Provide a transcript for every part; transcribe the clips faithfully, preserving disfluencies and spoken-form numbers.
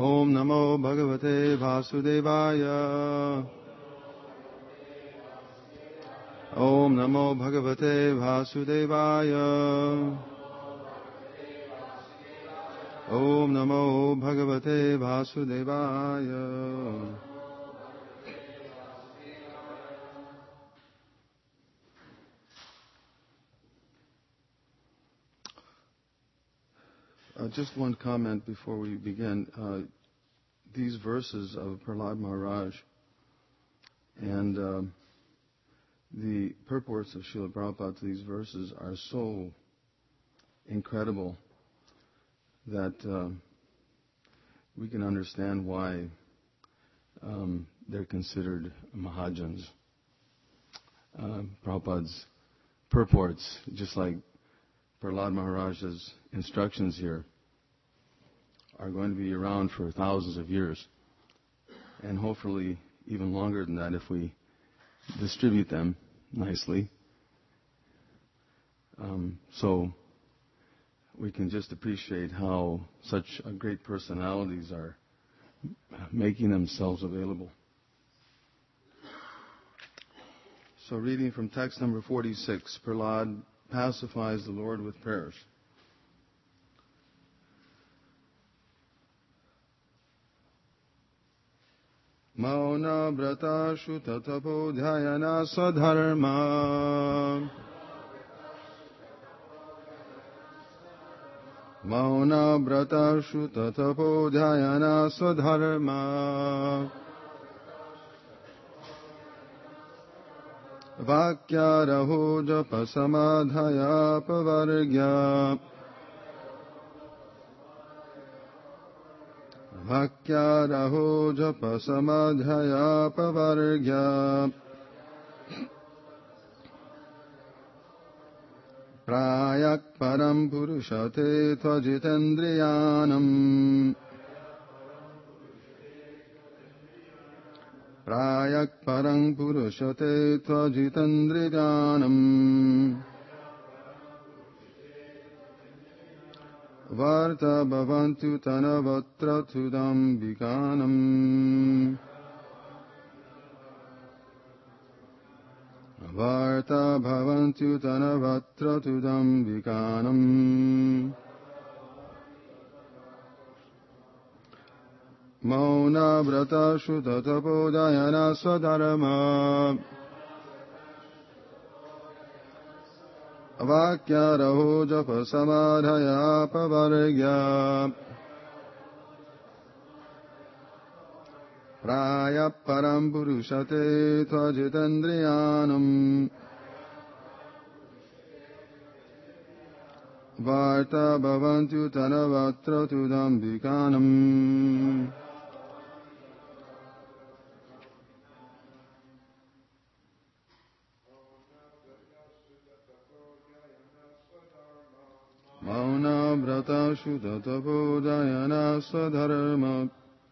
Om Namo Bhagavate Vasudevaya. Om Namo Bhagavate Vasudevaya. Om Namo Bhagavate Vasudevaya. Uh, just one comment before we begin. Uh, these verses of Prahlad Maharaj and uh, the purports of Srila Prabhupada to these verses are so incredible that uh, we can understand why um, they're considered Mahajans. Uh, Prabhupada's purports, just like Prahlad Maharaj's instructions here, are going to be around for thousands of years, and hopefully even longer than that if we distribute them nicely. Um, so we can just appreciate how such uh, great personalities are making themselves available. So reading from text number forty-six, Prahlad pacifies the Lord with prayers. Mauna brata shuta tapo dhyayana sadharma. Mauna brata shuta tapo dhyayana sadharma. Vakya raho japa samadhaya pavargya. Vakya raho japa samadhaya pavargya. Prayak param purushate tvajitendriyanam. Prayak param purushate tvajitendriyanam. Varta bhavantu tanavatra tudam vikanam. Varta bhavantu tanavatra tudam vikanam. Mauna brata shuta tapodayana swadharma. Vakya raho japa samadhaya pavargya. Praya param purushate tvajitendriyanam. Varta bhavantu tanavatra tudam vikanam. Mauna brata shuta tapodayana swadharma.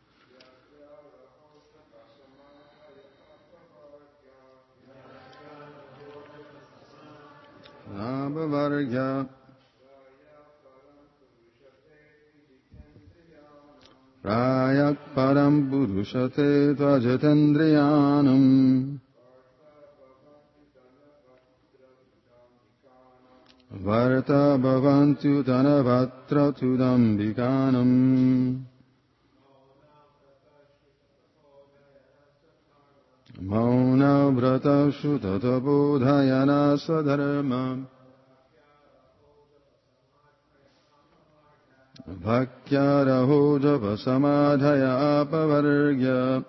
Nabhavargya. Prayak param purushate tvajitendriyanam. Varta bhavantu tanavatra tudam vikanam. Mauna vrata shuta tapodhayana swadharma. Vakya raho japa samadhaya pavargya.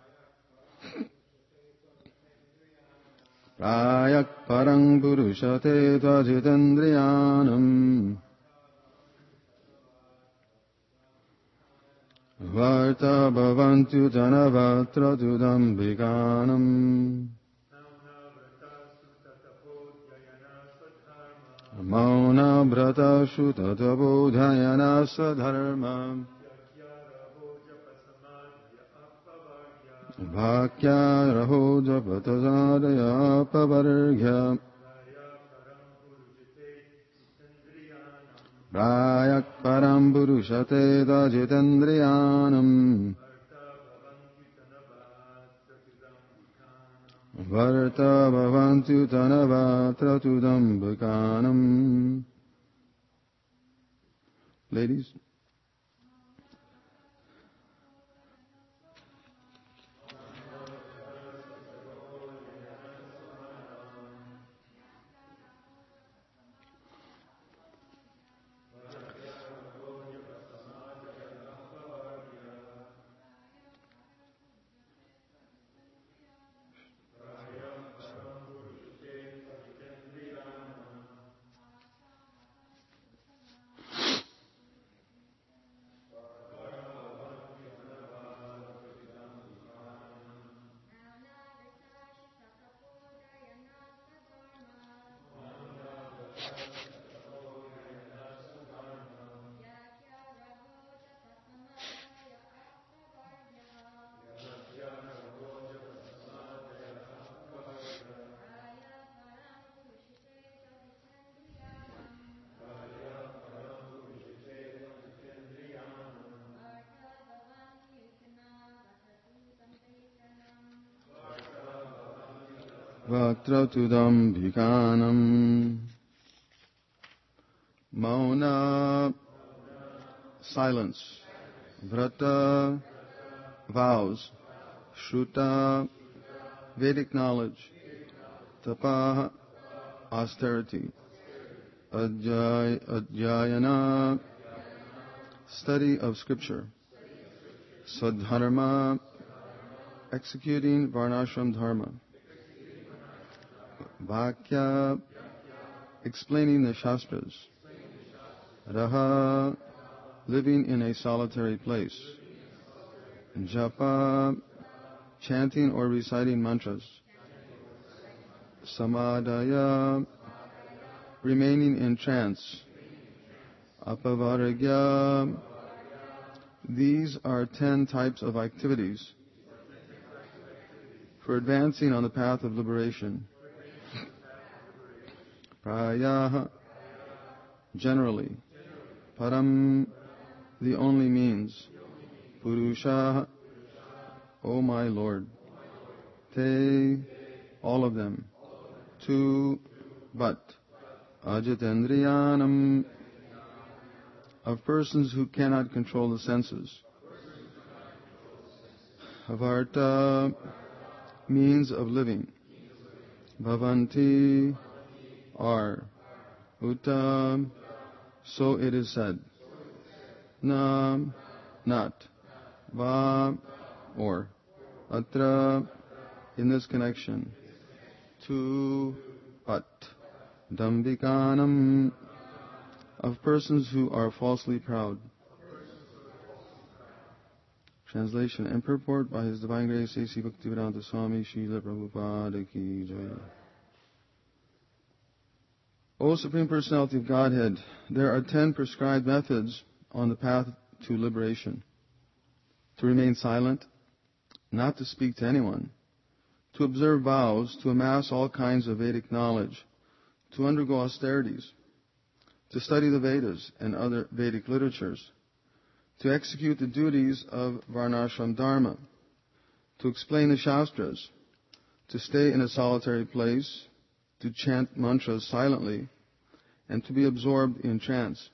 Prayak parang purushate tvajitendriyanam. Varta bhavantu tanavatra tudam vikanam. Mauna brata shuta tapodhayana sadharma. Vakya raho japatazadaya pavargya. Prayak param purushate tajitendriyanam Varta bhavantu tanavatra tudam bhakanam. Ladies. Vaktratudam bhikanam. Mauna, silence. Vrata, vows. Shruta, Vedic knowledge. Tapa, austerity. Adjay, Adjayana, study of scripture. Sadharma, executing Varnashram dharma. Vakya, explaining the Shastras. Raha, living in a solitary place. Japa, chanting or reciting mantras. Samadaya, remaining in trance. Apavaragya, these are ten types of activities for advancing on the path of liberation. Prayaha, generally. Param, the only means. Purusha, O my Lord. Te, all of them. Tu, but. Ajitendriyanam, of persons who cannot control the senses. Avarta, means of living. Bhavanti, are. Uta, so it is said. Na, not. Va, or. Atra, in this connection. Tu, but. Dambikanam, of persons who are falsely proud. Translation and purport by His Divine Grace A C Bhaktivedanta Swami Srila Prabhupada Ki Jai. O Supreme Personality of Godhead, there are ten prescribed methods on the path to liberation. To remain silent, not to speak to anyone, to observe vows, to amass all kinds of Vedic knowledge, to undergo austerities, to study the Vedas and other Vedic literatures, to execute the duties of Varnashram Dharma, to explain the Shastras, to stay in a solitary place, to chant mantras silently, and to be absorbed in trance.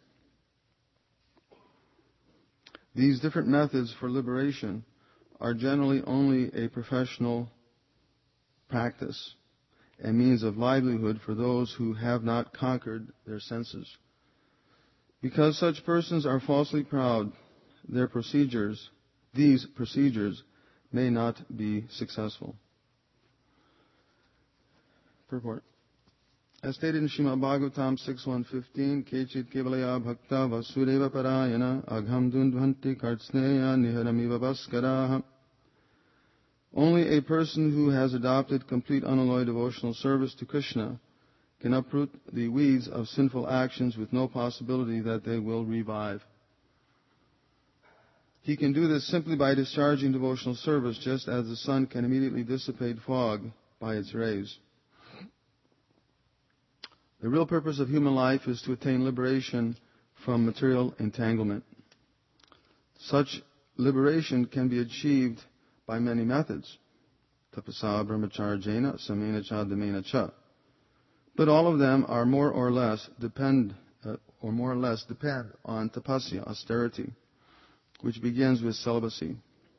These different methods for liberation are generally only a professional practice, a means of livelihood for those who have not conquered their senses. Because such persons are falsely proud, their procedures, these procedures, may not be successful. Purport. As stated in Srimad Bhagavatam six one fifteen, Kechit Kevalaya Bhakta Vasudeva Parayana Agham Dundvanti Kartsneya Niharamiva Vaskaraha. Only a person who has adopted complete unalloyed devotional service to Krishna can uproot the weeds of sinful actions with no possibility that they will revive. He can do this simply by discharging devotional service, just as the sun can immediately dissipate fog by its rays. The real purpose of human life is to attain liberation from material entanglement. Such liberation can be achieved by many methods. Tapasa brahmacharjena samena cha damena cha. But all of them are more or less depend uh, or more or less depend on tapasya, austerity, which begins with celibacy.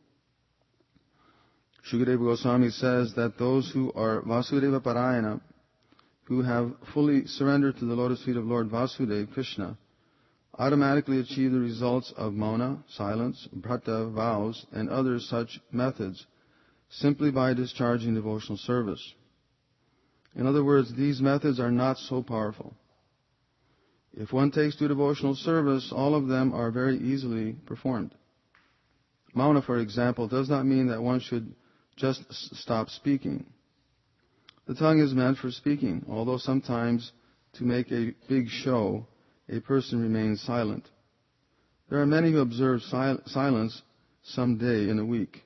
Shukadeva Goswami says that those who are Vasudeva Parayana, who have fully surrendered to the lotus feet of Lord Vasudeva, Krishna, automatically achieve the results of mauna, silence, brata, vows, and other such methods simply by discharging devotional service. In other words, these methods are not so powerful. If one takes to devotional service, all of them are very easily performed. Mauna, for example, does not mean that one should just s- stop speaking. The tongue is meant for speaking, although sometimes to make a big show, a person remains silent. There are many who observe sil- silence some day in a week.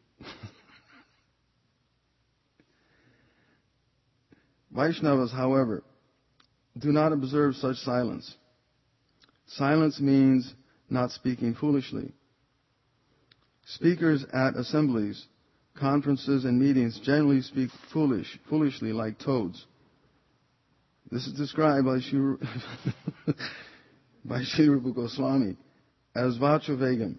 Vaishnavas, however, do not observe such silence. Silence means not speaking foolishly. Speakers at assemblies, conferences, and meetings generally speak foolish, foolishly like toads. This is described by Sri, by Sri Rupa Goswami as Vachuvegam.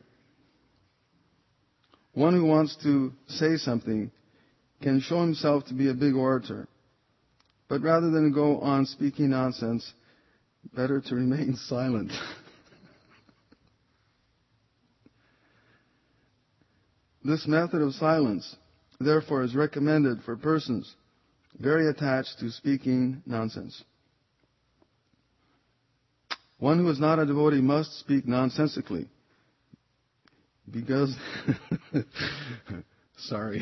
One who wants to say something can show himself to be a big orator, but rather than go on speaking nonsense, better to remain silent. This method of silence, therefore, is recommended for persons very attached to speaking nonsense. One who is not a devotee must speak nonsensically, because, sorry,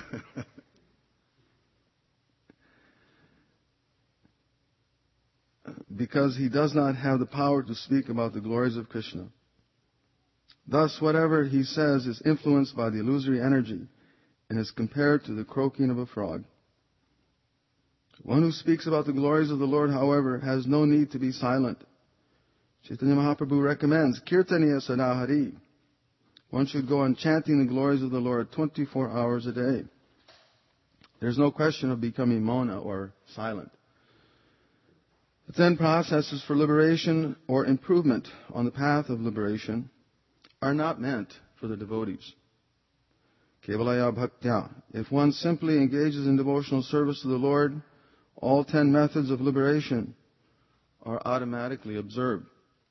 because he does not have the power to speak about the glories of Krishna. Thus, whatever he says is influenced by the illusory energy and is compared to the croaking of a frog. One who speaks about the glories of the Lord, however, has no need to be silent. Chaitanya Mahaprabhu recommends Kirtaniya Sadahari. One should go on chanting the glories of the Lord twenty-four hours a day. There's no question of becoming mauna or silent. The ten processes for liberation or improvement on the path of liberation are not meant for the devotees. Kevalaya bhaktya. If one simply engages in devotional service to the Lord, all ten methods of liberation are automatically observed.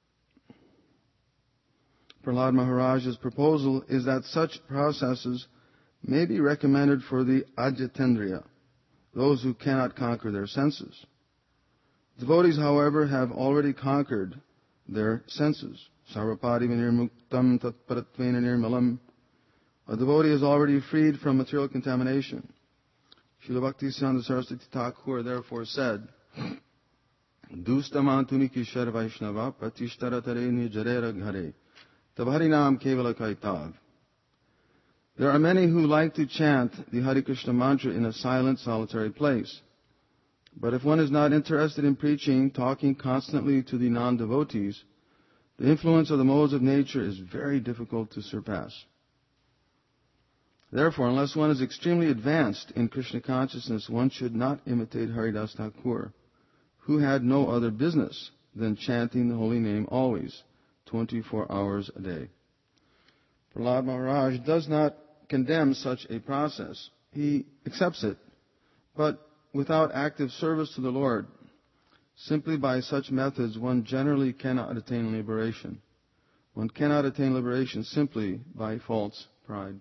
Prahlad Maharaj's proposal is that such processes may be recommended for the Ajatendriya, those who cannot conquer their senses. Devotees, however, have already conquered their senses. Sarvapadi vinirmuktam tatparatvena nirmalam. A devotee is already freed from material contamination. Srila Bhaktisiddhanta Saraswati Thakur therefore said, Dustamantuni kishar vaishnava pratishtaratare nijarera ghare tabharinam kevala kaitav. There are many who like to chant the Hare Krishna mantra in a silent, solitary place. But if one is not interested in preaching, talking constantly to the non-devotees, the influence of the modes of nature is very difficult to surpass. Therefore, unless one is extremely advanced in Krishna consciousness, one should not imitate Haridas Thakur, who had no other business than chanting the holy name always, twenty-four hours a day. Prahlad Maharaj does not condemn such a process. He accepts it, but without active service to the Lord, simply by such methods, one generally cannot attain liberation. One cannot attain liberation simply by false pride.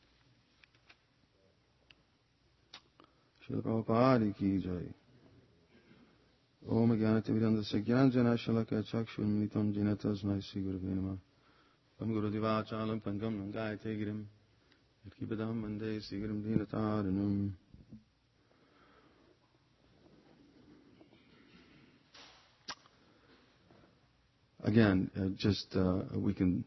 Srila Prabhupada ki jai. Om Jnanatimirandasya Jnanjana Shalaka Chakshur Militam Jena Tasmai Sri Gurave Namah. Pam Guru Divachalam Pangam Nangayate Girim Yatkipadam Mande Sri Gurum Dinataranam. Again, uh, just uh, we can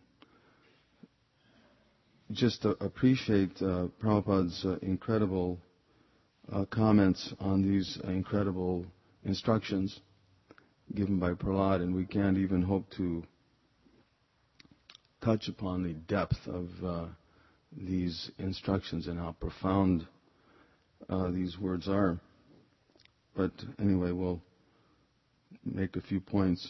just uh, appreciate uh, Prabhupada's uh, incredible uh, comments on these uh, incredible instructions given by Prahlad, and we can't even hope to touch upon the depth of uh, these instructions and how profound uh, these words are. But anyway, we'll make a few points.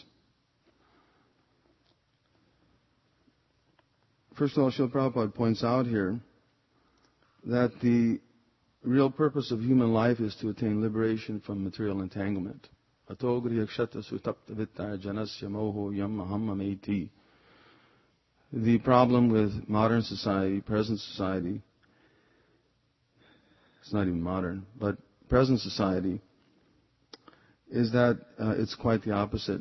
First of all, Srila Prabhupada points out here that the real purpose of human life is to attain liberation from material entanglement. Ato grihakshata sutapta vittaya janasya moho yam aham ameti. The problem with modern society, present society, it's not even modern, but present society, is that uh, it's quite the opposite.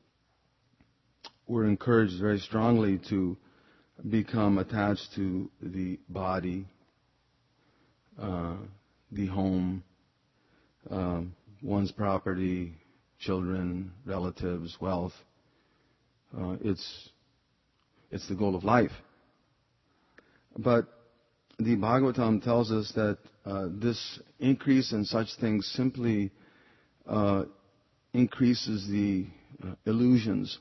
We're encouraged very strongly to become attached to the body, uh, the home, uh, one's property, children, relatives, wealth. Uh, it's it's the goal of life. But the Bhagavatam tells us that uh, this increase in such things simply uh, increases the uh, illusions.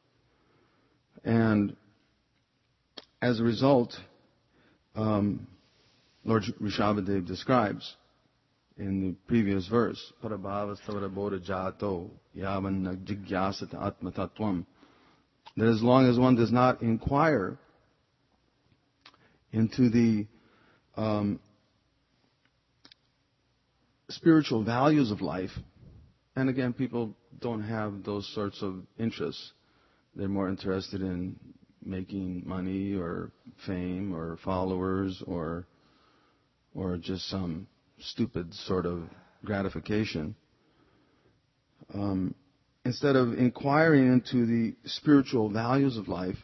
And as a result, um, Lord Rishabhadev describes in the previous verse, Parabhavastavara bodha jato yavan jigyasata atma tattvam, that as long as one does not inquire into the um, spiritual values of life, and again, people don't have those sorts of interests. They're more interested in making money or fame or followers or or just some stupid sort of gratification. Um, instead of inquiring into the spiritual values of life,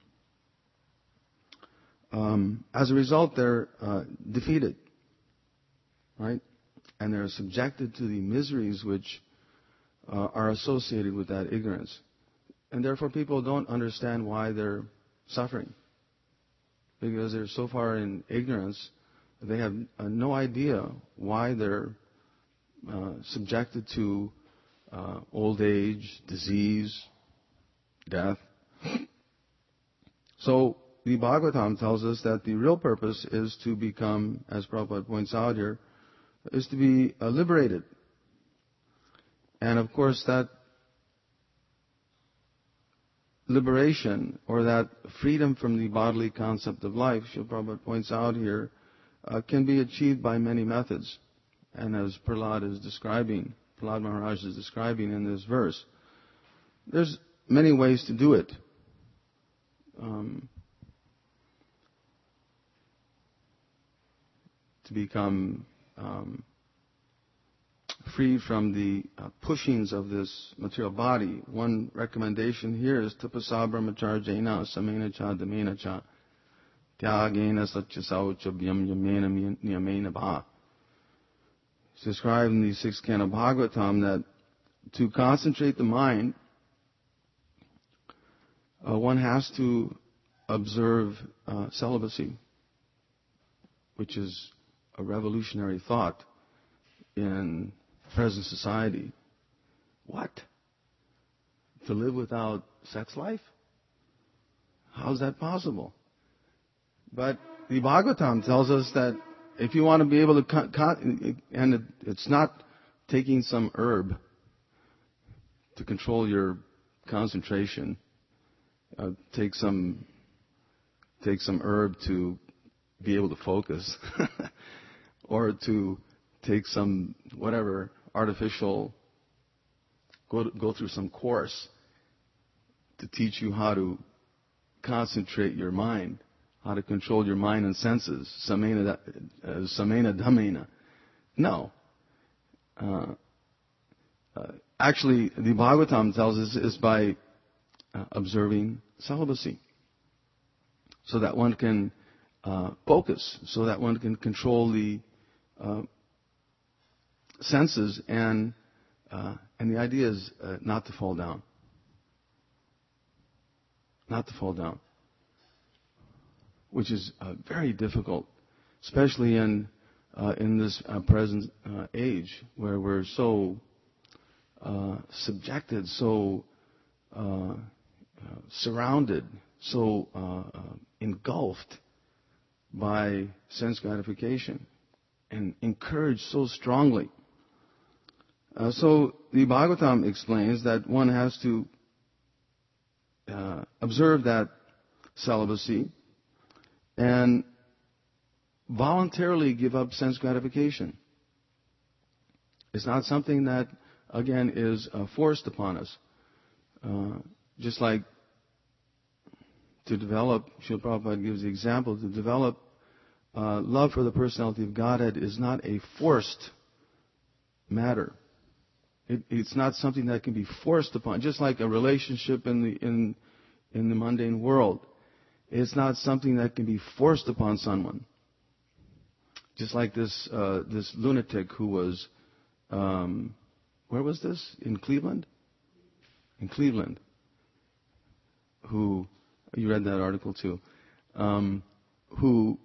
um, as a result, they're uh, defeated, right? And they're subjected to the miseries which uh, are associated with that ignorance. And therefore people don't understand why they're suffering. Because they're so far in ignorance, they have uh, no idea why they're uh, subjected to uh, old age, disease, death. So the Bhagavatam tells us that the real purpose is to become, as Prabhupada points out here, is to be uh, liberated. And of course that liberation, or that freedom from the bodily concept of life, Srila Prabhupada points out here, uh, can be achieved by many methods. And as Prahlad is describing, Prahlad Maharaj is describing in this verse, there's many ways to do it. Um, to become um, free from the uh, pushings of this material body. One recommendation here is tapasa brahmacharjena samena cha damena cha tyagena satya sauchabhyam yamena niyamena bha. It's described in the sixth canto of Bhagavatam that to concentrate the mind, uh, one has to observe uh, celibacy, which is a revolutionary thought in present society. What? To live without sex life? How's that possible? But the Bhagavatam tells us that if you want to be able to, con- con- and it, it's not taking some herb to control your concentration. Uh, take some, take some herb to be able to focus, or to take some whatever artificial, go to, go through some course to teach you how to concentrate your mind, how to control your mind and senses. Samena, uh, samena dhamena. No. Uh, uh, actually, the Bhagavatam tells us is by uh, observing celibacy, so that one can uh, focus, so that one can control the uh, senses, and uh, and the idea is uh, not to fall down. Not to fall down. Which is uh, very difficult, especially in uh, in this uh, present uh, age where we're so uh, subjected, so uh, uh, surrounded so uh, uh, engulfed by sense gratification and encouraged so strongly. Uh, so the Bhagavatam explains that one has to uh, observe that celibacy and voluntarily give up sense gratification. It's not something that, again, is uh, forced upon us. Uh, just like to develop, Srila Prabhupada gives the example, to develop uh, love for the personality of Godhead is not a forced matter. It, it's not something that can be forced upon. Just like a relationship in the in in the mundane world, it's not something that can be forced upon someone. Just like this uh, this lunatic who was, um, where was this? In Cleveland? In Cleveland. Who, you read that article too, um, who,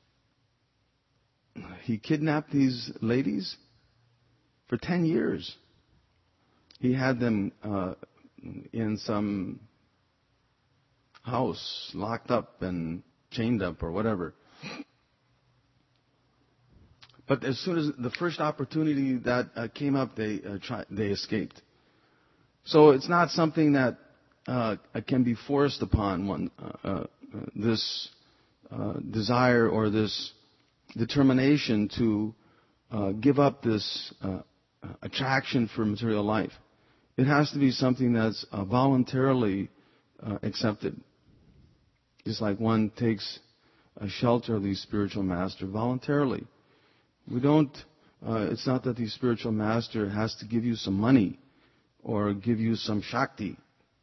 he kidnapped these ladies for ten years. He had them uh, in some house, locked up and chained up or whatever. But as soon as the first opportunity that uh, came up, they uh, try, they escaped. So it's not something that uh, can be forced upon one. Uh, uh, this uh, desire or this determination to uh, give up this uh, attraction for material life. It has to be something that's uh, voluntarily uh, accepted. Just like one takes a shelter of the spiritual master voluntarily. We don't, uh, it's not that the spiritual master has to give you some money or give you some shakti.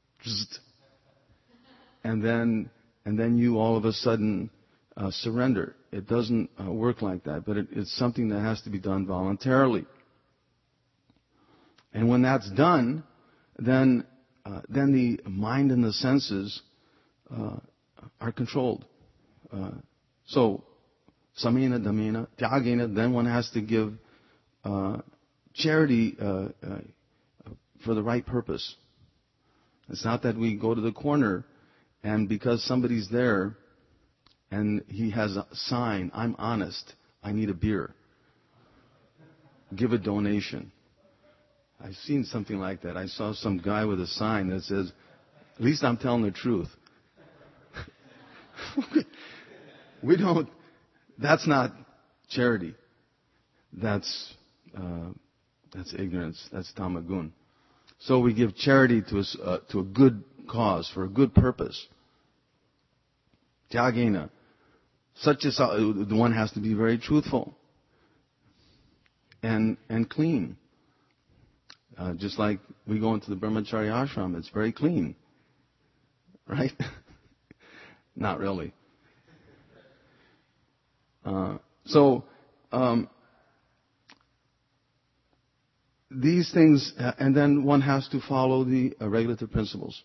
And then, and then you all of a sudden uh, surrender. It doesn't uh, work like that, but it, it's something that has to be done voluntarily. And when that's done, then uh, then the mind and the senses uh, are controlled. Uh, so, samena, damena, tyagena, then one has to give uh, charity uh, uh, for the right purpose. It's not that we go to the corner and because somebody's there and he has a sign, I'm honest, I need a beer. Give a donation. I've seen something like that. I saw some guy with a sign that says, at least I'm telling the truth. We don't, that's not charity. That's, uh, that's ignorance. That's tamagun. So we give charity to a, uh, to a good cause, for a good purpose. Tyagena. Such as, uh, the one has to be very truthful. And, and clean. Uh, just like we go into the Brahmachari ashram, it's very clean. Right? Not really. Uh, so, um, these things, uh, and then one has to follow the uh, regulative principles.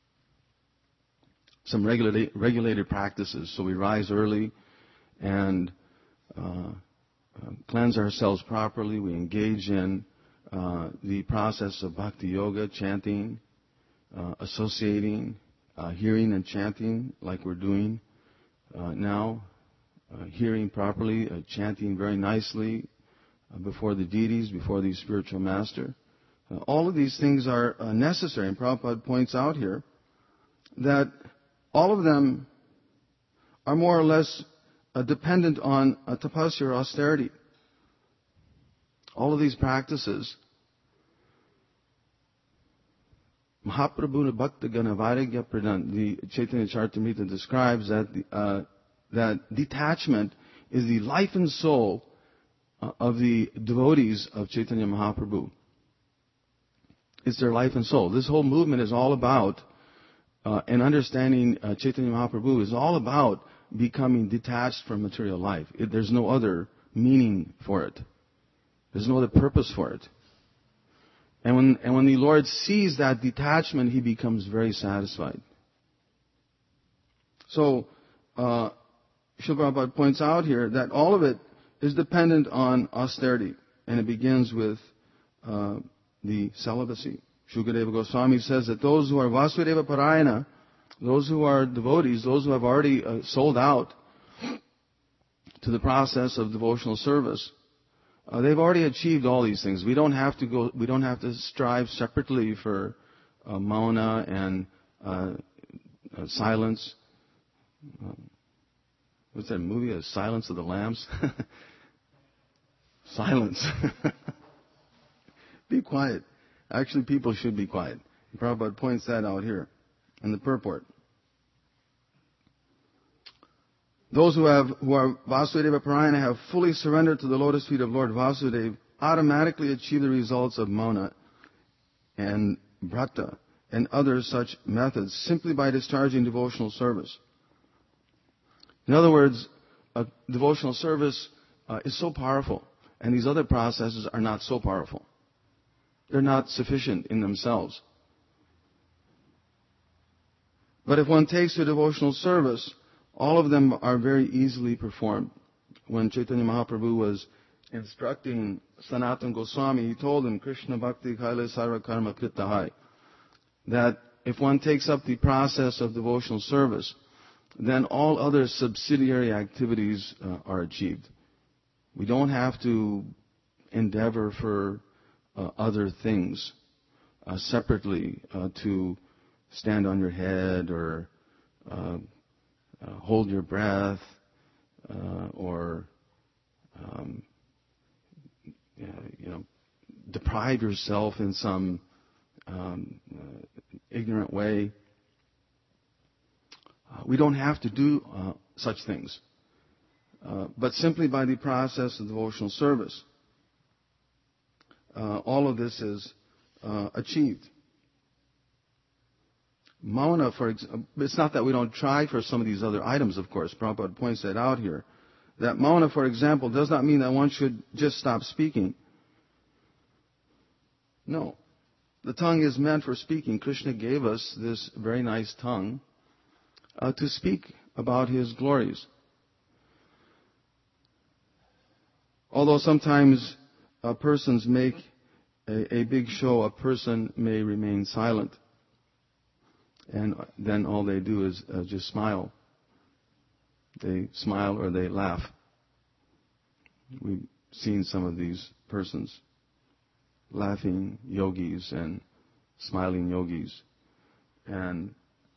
Some regula- regulated practices. So we rise early and uh, uh, cleanse ourselves properly. We engage in uh, the process of bhakti yoga, chanting, uh, associating, uh, hearing and chanting like we're doing uh, now. Uh, hearing properly, uh, chanting very nicely uh, before the deities, before the spiritual master. Uh, all of these things are uh, necessary, and Prabhupada points out here that all of them are more or less uh, dependent on uh, tapasya or austerity. All of these practices, Mahaprabhu Bhakta Gana Vairagya Pradhan, the Chaitanya Charitamrita describes that the, uh, that detachment is the life and soul uh, of the devotees of Chaitanya Mahaprabhu. It's their life and soul. This whole movement is all about, uh, and understanding uh, Chaitanya Mahaprabhu is all about becoming detached from material life. It, there's no other meaning for it. There's no other purpose for it. And when, and when the Lord sees that detachment, He becomes very satisfied. So, uh, Srila Prabhupada points out here that all of it is dependent on austerity. And it begins with uh, the celibacy. Shukadeva Goswami says that those who are Vasudeva Parayana, those who are devotees, those who have already uh, sold out to the process of devotional service, uh, they've already achieved all these things. We don't have to go. We don't have to strive separately for uh, mauna and uh, uh, silence. Uh, what's that movie? A Silence of the Lambs. Silence. Be quiet. Actually, people should be quiet. Prabhupada points that out here in the purport. Those who have who are Vasudeva Parayana have fully surrendered to the lotus feet of Lord Vasudeva automatically achieve the results of mauna and brata and other such methods simply by discharging devotional service. In other words, a devotional service uh, is so powerful, and these other processes are not so powerful. They're not sufficient in themselves. But if one takes to devotional service, all of them are very easily performed. When Chaitanya Mahaprabhu was instructing Sanatana Goswami, he told him, Krishna Bhakti Kaila Sarva Karma Kritahai, that if one takes up the process of devotional service, then all other subsidiary activities uh, are achieved. We don't have to endeavor for uh, other things uh, separately uh, to stand on your head or uh, uh, hold your breath uh, or um, you know deprive yourself in some um, uh, ignorant way. Uh, we don't have to do uh, such things, uh, but simply by the process of devotional service, uh, all of this is uh, achieved. Mauna, for example, it's not that we don't try for some of these other items, of course. Prabhupada points that out here. That mauna, for example, does not mean that one should just stop speaking. No. The tongue is meant for speaking. Krishna gave us this very nice tongue uh, to speak about His glories. Although sometimes uh, persons make a, a big show, a person may remain silent. And then all they do is uh, just smile. They smile or they laugh. We've seen some of these persons, laughing yogis and smiling yogis. And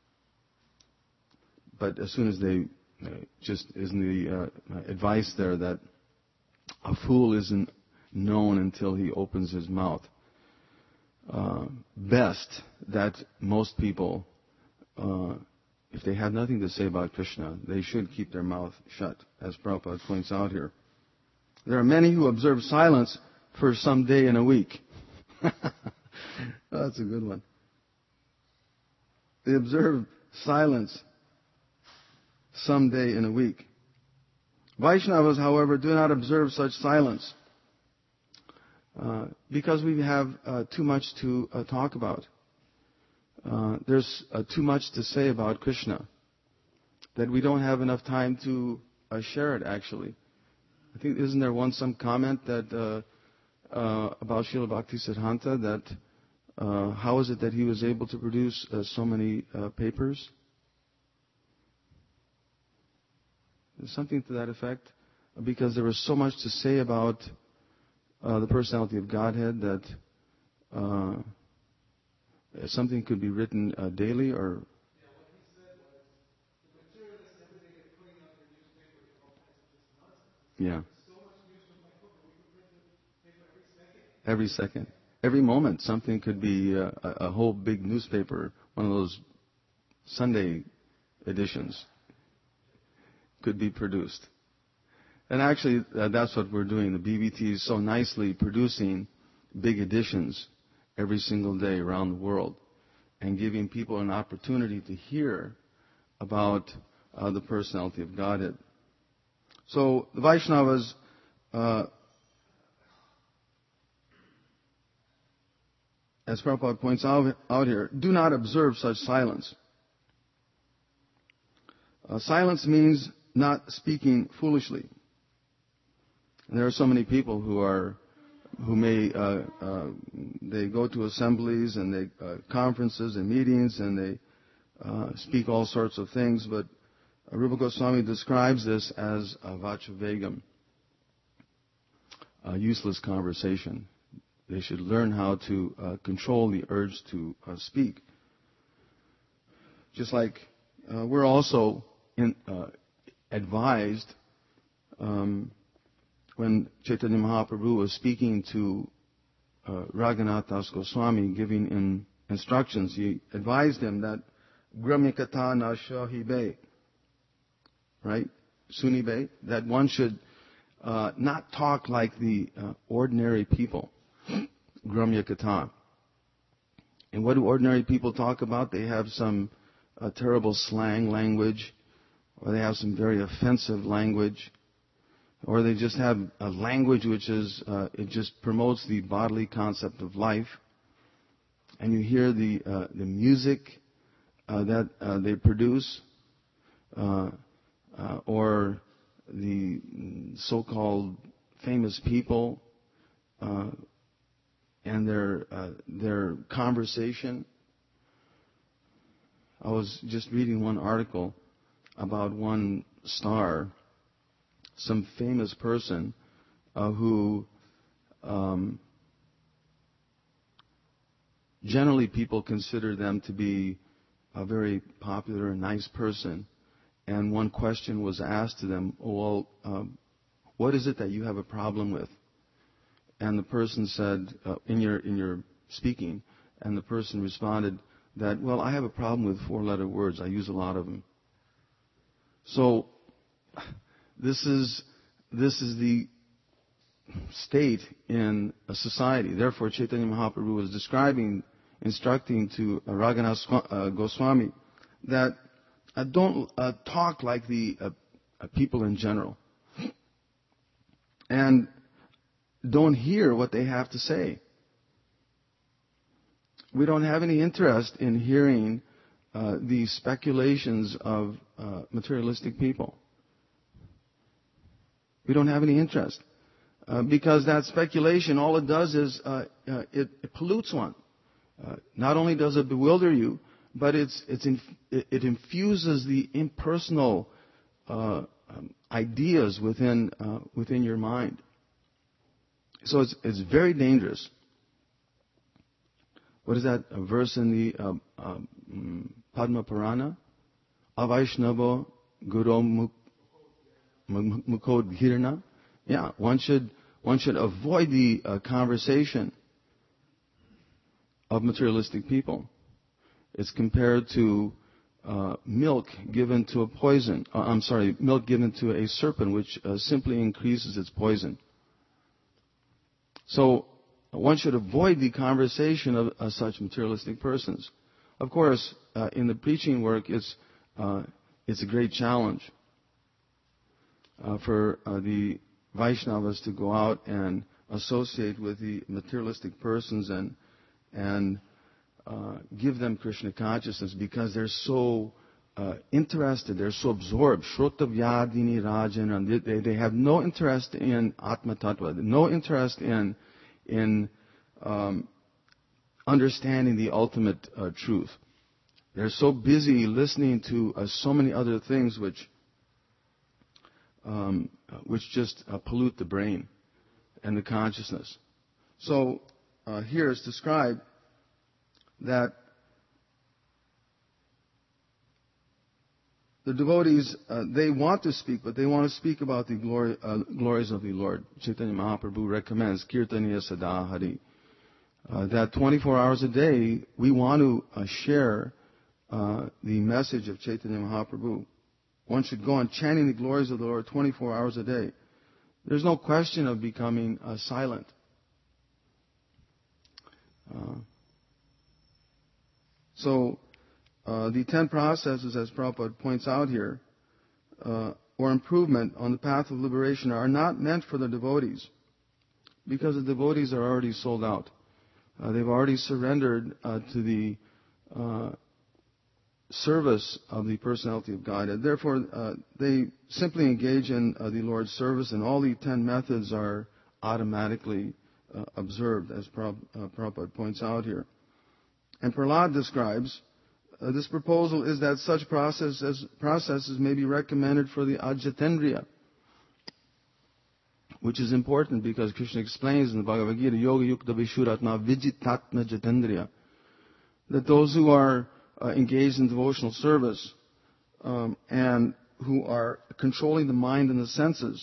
but as soon as they, uh, just isn't the uh, advice there that a fool isn't known until he opens his mouth. Uh, best that most people, Uh, if they have nothing to say about Krishna, they should keep their mouth shut, as Prabhupada points out here. There are many who observe silence for some day in a week. That's a good one. They observe silence some day in a week. Vaishnavas, however, do not observe such silence uh, because we have uh, too much to uh, talk about. Uh, there's uh, too much to say about Krishna that we don't have enough time to uh, share it, actually. I think, isn't there one some comment that uh, uh, about Srila Bhaktisiddhanta that uh, how is it that he was able to produce uh, so many uh, papers? There's something to that effect, because there was so much to say about uh, the personality of Godhead that uh, something could be written uh, daily, or... Yeah, what he said was, the materialists every day get putting out their newspaper with all kinds of just nonsense. Yeah. So much news from my book, we could print the paper every second. Every second. Every moment, something could be uh, a, a whole big newspaper, one of those Sunday editions, could be produced. And actually, uh, that's what we're doing. The B B T is so nicely producing big editions every single day around the world and giving people an opportunity to hear about uh, the personality of Godhead. So the Vaishnavas uh, as Prabhupada points out, out here, do not observe such silence. Uh, silence means not speaking foolishly. And there are so many people who are who may, uh, uh, they go to assemblies and they, uh, conferences and meetings and they uh, speak all sorts of things, but Rupa Goswami describes this as a vachavegam, a useless conversation. They should learn how to uh, control the urge to uh, speak. Just like uh, we're also in, uh, advised um, when Chaitanya Mahaprabhu was speaking to uh, Raghunath Das Goswami, giving in instructions, he advised him that Gramyakata na shahibe, right? Sunibe, that one should uh, not talk like the uh, ordinary people. Gramya Kata. And what do ordinary people talk about? They have some uh, terrible slang language, or they have some very offensive language, or they just have a language which is, uh, it just promotes the bodily concept of life. And you hear the uh, the music uh, that uh, they produce, uh, uh, or the so-called famous people, uh, and their uh, their conversation. I was just reading one article about one star, some famous person uh, who um, generally people consider them to be a very popular and nice person. And one question was asked to them, oh, well, um, what is it that you have a problem with? And the person said, uh, in your in your speaking, and the person responded that, well, I have a problem with four-letter words. I use a lot of them. So this is this is the state in a society. Therefore, Chaitanya Mahaprabhu was describing, instructing to uh, Raghunath uh, Goswami that uh, don't uh, talk like the uh, uh, people in general. And don't hear what they have to say. We don't have any interest in hearing uh, the speculations of uh, materialistic people. We don't have any interest. Uh, because that speculation, all it does is uh, uh, it, it pollutes one. Uh, not only does it bewilder you, but it's, it's inf- it infuses the impersonal uh, um, ideas within uh, within your mind. So it's, it's very dangerous. What is that a verse in the uh, um, Padma Purana? Avaishnavo Guru Mukodhirna. Yeah, one should one should avoid the uh, conversation of materialistic people. It's compared to uh, milk given to a poison. Uh, I'm sorry, milk given to a serpent, which uh, simply increases its poison. So one should avoid the conversation of uh, such materialistic persons. Of course, uh, in the preaching work, it's uh, it's a great challenge uh, for uh, the Vaishnavas to go out and associate with the materialistic persons and and uh, give them Krishna consciousness, because they're so uh, interested, they're so absorbed. Shrotavyadini Rajan, and they, they have no interest in Atma Tattva, no interest in in um, understanding the ultimate uh, truth. They're so busy listening to uh, so many other things which um, which just uh, pollute the brain and the consciousness. So uh, here it's described that the devotees, uh, they want to speak, but they want to speak about the glory, uh, glories of the Lord. Chaitanya Mahaprabhu recommends Kirtaniya Sada Hari. Uh, that twenty-four hours a day, we want to uh, share uh, the message of Chaitanya Mahaprabhu. One should go on chanting the glories of the Lord twenty-four hours a day. There's no question of becoming uh, silent. Uh, so, uh, the ten processes, as Prabhupada points out here, uh, or improvement on the path of liberation, are not meant for the devotees, because the devotees are already sold out. Uh, they've already surrendered uh, to the uh, service of the personality of God. And therefore, uh, they simply engage in uh, the Lord's service, and all the ten methods are automatically uh, observed, as Prab- uh, Prabhupada points out here. And Prahlad describes uh, this proposal is that such processes, processes may be recommended for the Ajatendriya, which is important because Krishna explains in the Bhagavad Gita, Yoga Yukta Vishuratna Vijitatna Jatendriya, that those who are uh, engaged in devotional service um, and who are controlling the mind and the senses,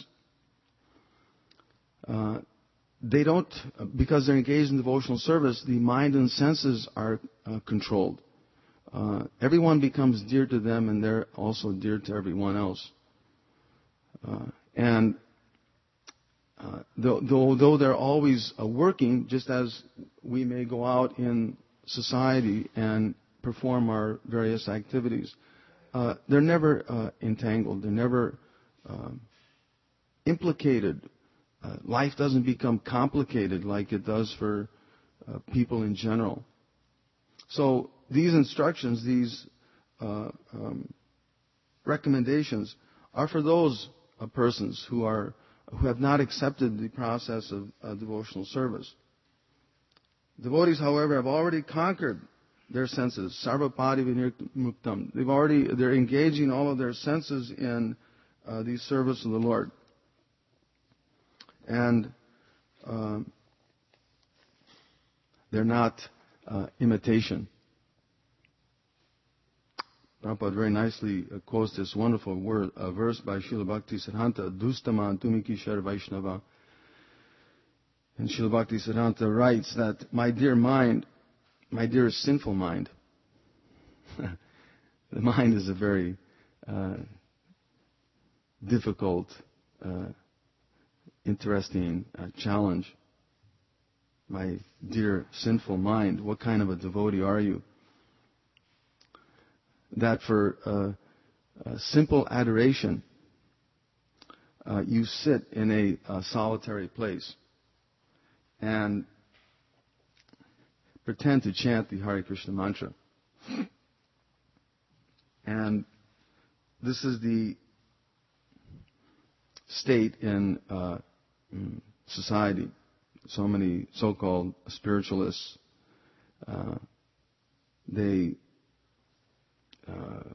uh, they don't, because they're engaged in devotional service, the mind and senses are uh, controlled. Uh, everyone becomes dear to them, and they're also dear to everyone else. Uh, and uh, though, though, though they're always uh, working, just as we may go out in society and perform our various activities, uh, they're never uh, entangled. They're never uh, implicated. Uh, life doesn't become complicated like it does for uh, people in general. So these instructions, these uh, um, recommendations, are for those uh, persons who are who have not accepted the process of uh, devotional service. Devotees, however, have already conquered their senses. Sarvapadi vinirmuktam. They've already they're engaging all of their senses in uh, the service of the Lord. And um, they're not uh, imitation. Prabhupada very nicely uh, quotes this wonderful word, uh, verse by Srila Bhakti Siddhanta, Dustama Tumikishar Vaishnava. And Srila Bhakti Siddhanta writes that, my dear mind, my dear sinful mind, the mind is a very uh, difficult uh, interesting uh, challenge. My dear sinful mind, what kind of a devotee are you? That for uh, uh, simple adoration, uh, you sit in a, a solitary place and pretend to chant the Hare Krishna mantra. And this is the state in uh, society. So many so-called spiritualists, uh, they uh,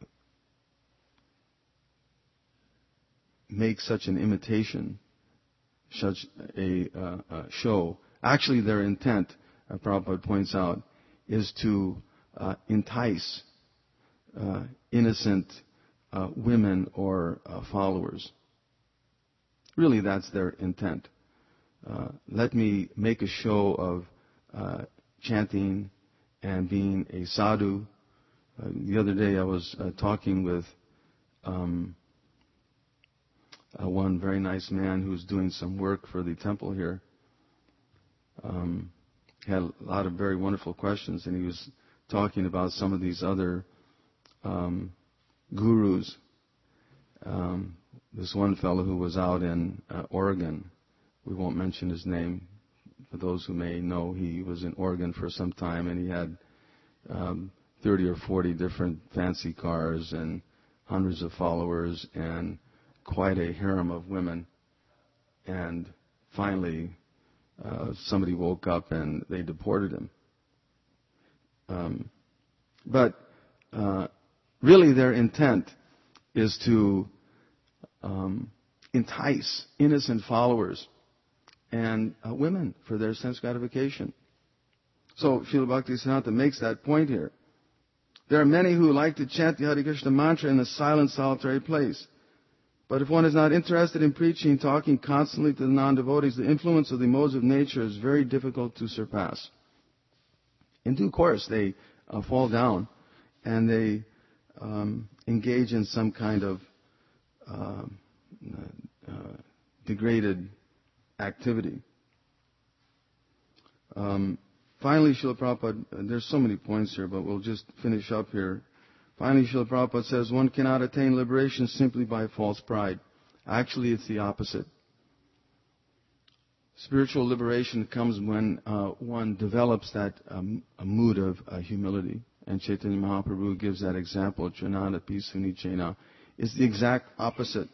make such an imitation, such a uh, uh, show. Actually, their intent, uh, Prabhupada points out, is to uh, entice uh, innocent uh, women or uh, followers. Really, that's their intent. Uh, let me make a show of uh, chanting and being a sadhu. Uh, the other day I was uh, talking with um, uh, one very nice man who's doing some work for the temple here. Um, had a lot of very wonderful questions, and he was talking about some of these other um, gurus. Um, this one fellow who was out in uh, Oregon, we won't mention his name. For those who may know, he was in Oregon for some time, and he had um, thirty or forty different fancy cars and hundreds of followers and quite a harem of women. And finally, uh, somebody woke up and they deported him. Um, but uh, really their intent is to um, entice innocent followers and uh, women for their sense gratification. So Srila Bhaktisiddhanta makes that point here. There are many who like to chant the Hare Krishna mantra in a silent, solitary place. But if one is not interested in preaching, talking constantly to the non-devotees, the influence of the modes of nature is very difficult to surpass. In due course, they uh, fall down and they um, engage in some kind of uh, uh, degraded activity. Um, finally, Srila Prabhupada, there's so many points here, but we'll just finish up here. Finally, Srila Prabhupada says, one cannot attain liberation simply by false pride. Actually, it's the opposite. Spiritual liberation comes when uh, one develops that um, a mood of uh, humility. And Chaitanya Mahaprabhu gives that example, Jananapi Sunichena. It's the exact opposite.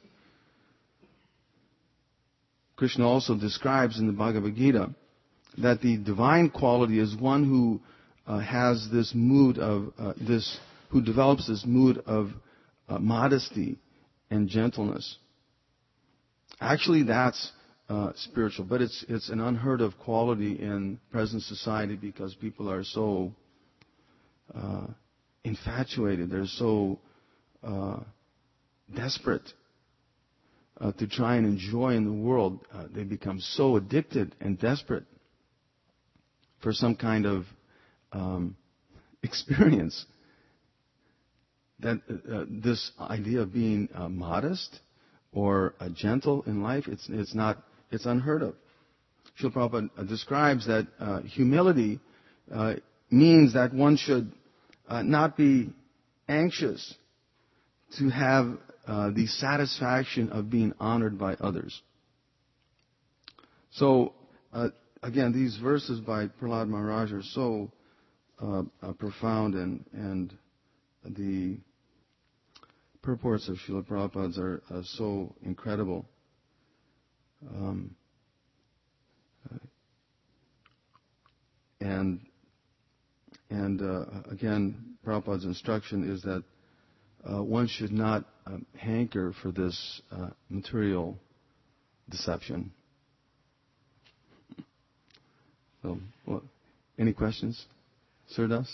Krishna also describes in the Bhagavad Gita that the divine quality is one who uh, has this mood of, uh, this who develops this mood of uh, modesty and gentleness. Actually, that's uh, spiritual, but it's it's an unheard of quality in present society because people are so uh, infatuated. They're so uh, desperate uh, to try and enjoy in the world. Uh, they become so addicted and desperate for some kind of um, experience that uh, this idea of being uh, modest or uh, gentle in life, it's it's not, it's unheard of. Srila Prabhupada uh, describes that uh, humility uh, means that one should uh, not be anxious to have uh, the satisfaction of being honored by others. So, uh, again, these verses by Prahlad Maharaj are so uh, uh, profound, and and the purports of Srila Prabhupada's are uh, so incredible. Um, uh, and and uh, again, Prabhupada's instruction is that uh, one should not um, hanker for this uh, material deception. So, well, any questions, Sir Das?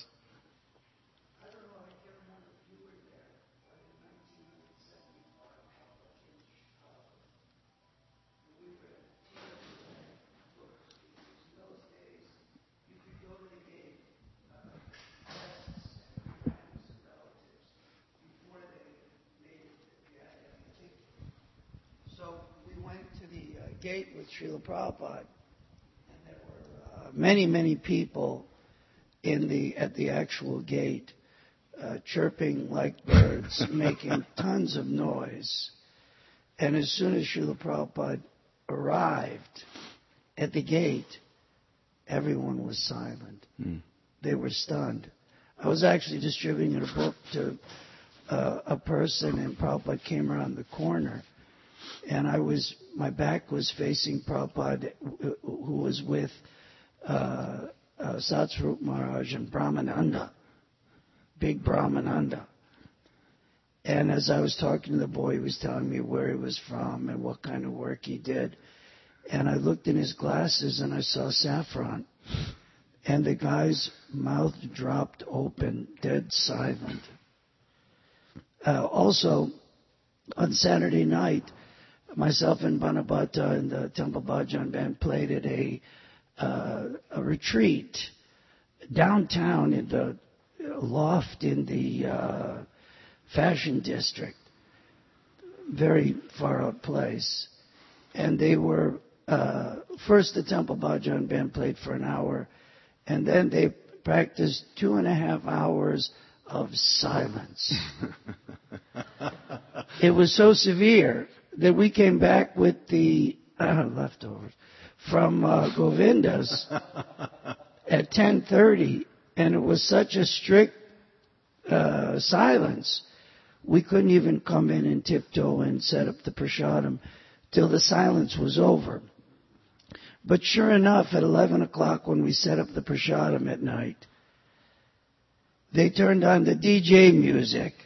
So we went to the uh, gate with Srila Prabhupada, and there were uh, many, many people in the at the actual gate, uh, chirping like birds, making tons of noise. And as soon as Srila Prabhupada arrived at the gate, everyone was silent. Mm. They were stunned. I was actually distributing a book to uh, a person, and Prabhupada came around the corner, and I was my back was facing Prabhupada, who was with uh, uh, Satsvarup Maharaj and Brahmananda, big Brahmananda. And as I was talking to the boy, he was telling me where he was from and what kind of work he did. And I looked in his glasses and I saw saffron. And the guy's mouth dropped open, dead silent. Uh, also, on Saturday night, myself and Banabhata and the Temple Bhajan Band played at a, uh, a retreat downtown in the loft in the uh, Fashion District. Very far out place. And they were, uh, first the Temple Bhajan Band played for an hour, and then they practiced two and a half hours of silence. It was so severe that we came back with the uh, leftovers from uh, Govinda's at ten thirty, and it was such a strict uh, silence, we couldn't even come in and tiptoe and set up the prasadam till the silence was over. But sure enough, at eleven o'clock when we set up the prasadam at night, they turned on the D J music.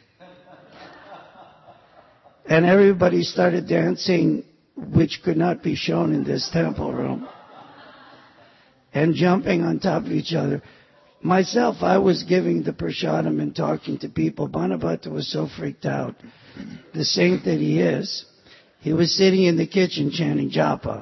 And everybody started dancing, which could not be shown in this temple room, and jumping on top of each other. Myself, I was giving the prasadam and talking to people. Banabhata was so freaked out. The saint that he is, he was sitting in the kitchen chanting japa.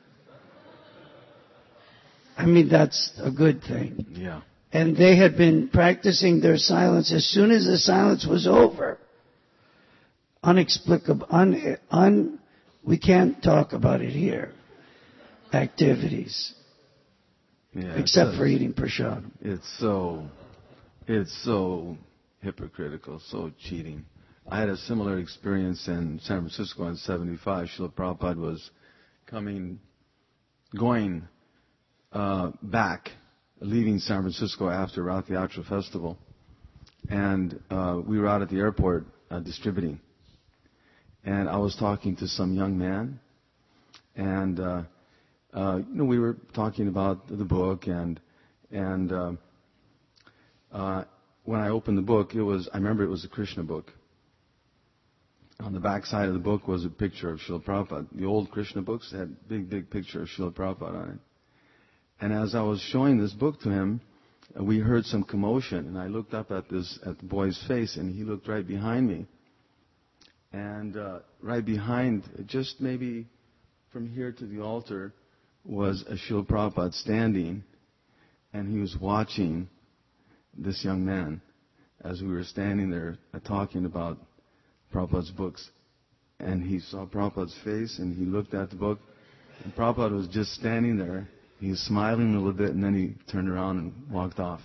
I mean, that's a good thing. Yeah. And they had been practicing their silence. As soon as the silence was over, unexplicable, un, un, we can't talk about it here, activities, Yeah, except it's, for eating prasadam. It's so, it's so hypocritical, so cheating. I had a similar experience in San Francisco in seventy-five. Srila Prabhupada was coming, going uh, back, leaving San Francisco after Rath Yatra Festival. And uh, we were out at the airport uh, distributing. And I was talking to some young man. And, uh, uh, you know, we were talking about the book. And, and uh, uh, when I opened the book, it was, I remember it was a Krishna book. On the back side of the book was a picture of Srila Prabhupada. The old Krishna books had a big, big picture of Srila Prabhupada on it. And as I was showing this book to him, uh, we heard some commotion, and I looked up at this, at the boy's face, and he looked right behind me. And uh, right behind, just maybe from here to the altar, was a Srila Prabhupada standing, and he was watching this young man as we were standing there uh, talking about Prabhupada's books. And he saw Prabhupada's face, and he looked at the book, and Prabhupada was just standing there. He was smiling a little bit, and then he turned around and walked off.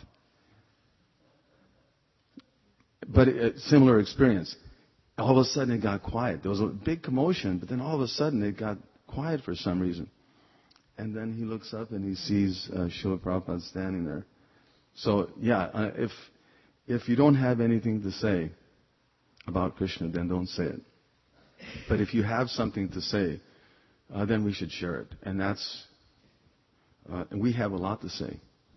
But a similar experience. All of a sudden it got quiet. There was a big commotion, but then all of a sudden it got quiet for some reason. And then he looks up and he sees uh, Srila Prabhupada standing there. So, yeah, uh, if if you don't have anything to say about Krishna, then don't say it. But if you have something to say, uh, then we should share it. And that's, uh, and we have a lot to say.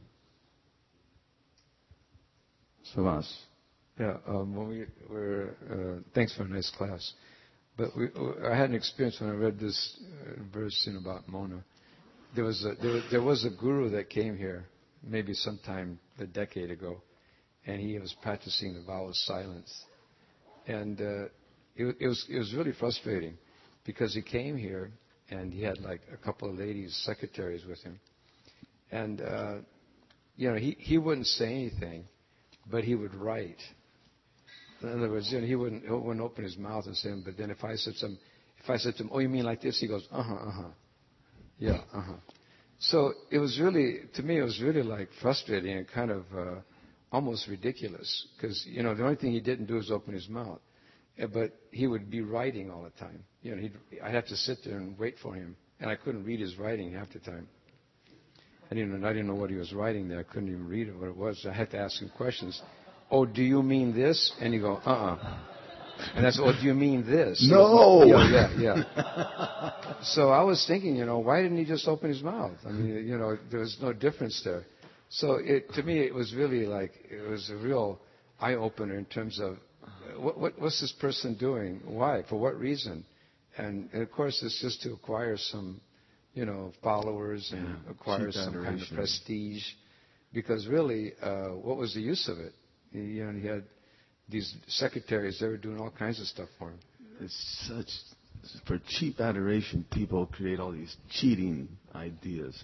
Savas. Yeah, um, when we were, uh, thanks for a nice class. But we, I had an experience when I read this uh, verse in about Mona. There was, a, there was there was a guru that came here, maybe sometime a decade ago, and he was practicing the vow of silence. And uh, it, it was it was really frustrating because he came here and he had like a couple of ladies, secretaries with him, and uh, you know he, he wouldn't say anything, but he would write. In other words, you know, he wouldn't he wouldn't open his mouth and say, but then if I said some, if I said to him, "Oh, you mean like this?" He goes, "Uh huh, uh huh, yeah, uh huh." So it was really, to me, it was really like frustrating and kind of uh, almost ridiculous because you know the only thing he didn't do was open his mouth, but he would be writing all the time. You know, he'd, I'd have to sit there and wait for him, and I couldn't read his writing half the time. I didn't, I didn't know what he was writing there. I couldn't even read it, what it was. I had to ask him questions. Oh, do you mean this? And you go, uh-uh. And that's, oh, do you mean this? No! Yeah, yeah, yeah. So I was thinking, you know, why didn't he just open his mouth? I mean, you know, there was no difference there. So it, to me, it was really like, it was a real eye-opener in terms of, what, what, what's this person doing? Why? For what reason? And, and of course, it's just to acquire some, you know, followers and yeah, acquire some adoration. kind of prestige. Because really, uh, what was the use of it? You know, he had these secretaries, they were doing all kinds of stuff for him. It's such, for cheap adoration, people create all these cheating ideas.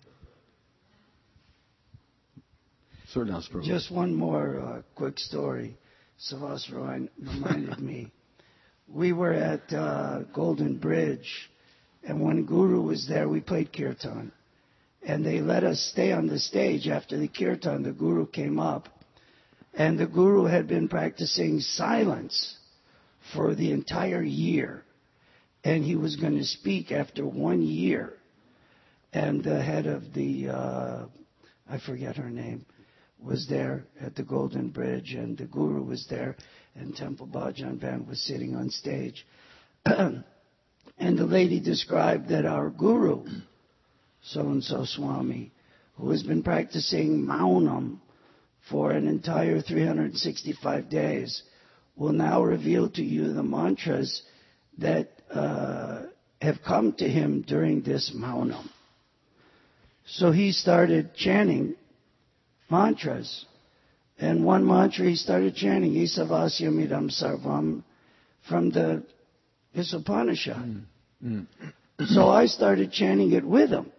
Just one more uh, quick story. Savas reminded me. We were at uh, Golden Bridge, and when Guru was there, we played kirtan. And they let us stay on the stage after the kirtan. The Guru came up. And the Guru had been practicing silence for the entire year. And he was going to speak after one year. And the head of the, uh, I forget her name, was there at the Golden Bridge. And the Guru was there. And Temple Bhajan Band was sitting on stage. And the lady described that our Guru, so-and-so Swami, who has been practicing Maunam for an entire three hundred sixty-five days, will now reveal to you the mantras that uh, have come to him during this Maunam. So he started chanting mantras. And one mantra he started chanting, Isavasyam idam sarvam, from the his Upanishad. Mm. Mm. So I started chanting it with him.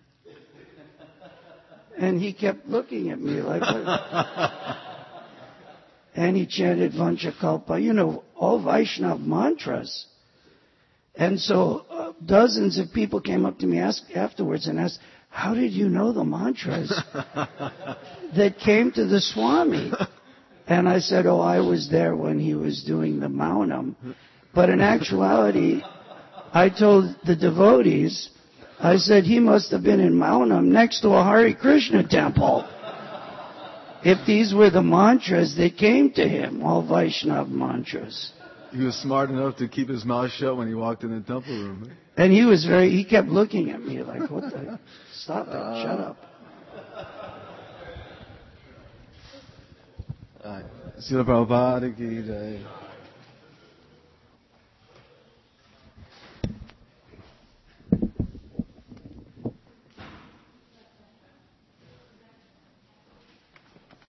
And he kept looking at me like, what? And he chanted Vanchakalpa, you know, all Vaishnav mantras. And so uh, dozens of people came up to me ask, afterwards and asked, how did you know the mantras that came to the Swami? And I said, oh, I was there when he was doing the Maunam. But in actuality, I told the devotees, I said, he must have been in Maunam next to a Hare Krishna temple. If these were the mantras that came to him, all Vaishnav mantras. He was smart enough to keep his mouth shut when he walked in the temple room. And he was very, he kept looking at me like, what the, stop it, uh, shut up. Uh, Srila Prabhupada ki jai.